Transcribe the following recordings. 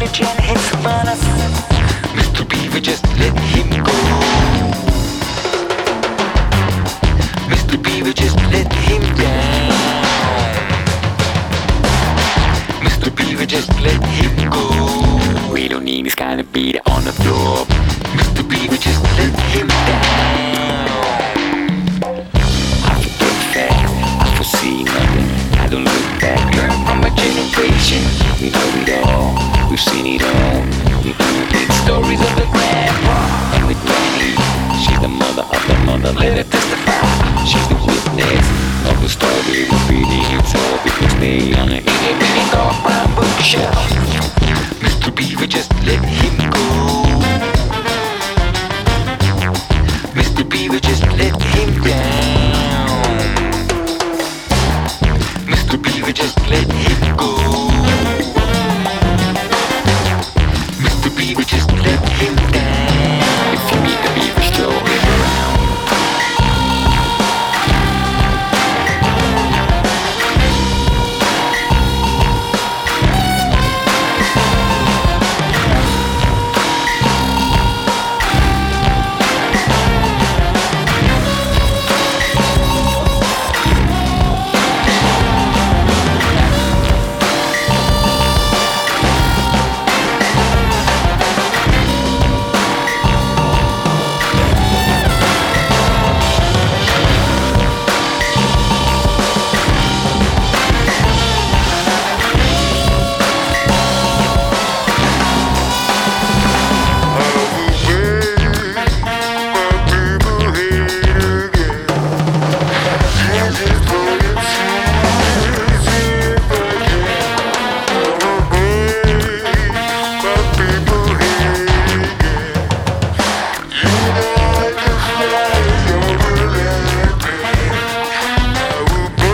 rage and hits upon us. Mr. Beaver, just let him go. Mr. Beaver, just let him down. Mr. Beaver, just let him go. We don't need this kind of beat on the floor. Mr. Beaver, just let him down. I forget that, I foresee nothing. I don't look back, learn from my generation. We know it all, we've seen it all. We read stories of the grandpa and with Granny. She's the mother of the mother, let her testify. She's the witness of the story we're reading. It's all because they on a itty bitty dark brown bookshelf. Mr. Beaver, just let him go. Mr. Beaver, just let him down. Mr. Beaver, just let him go. Mr. Beaver, just let him down. If you meet the Beaver, show him around.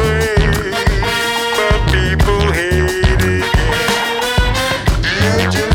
Just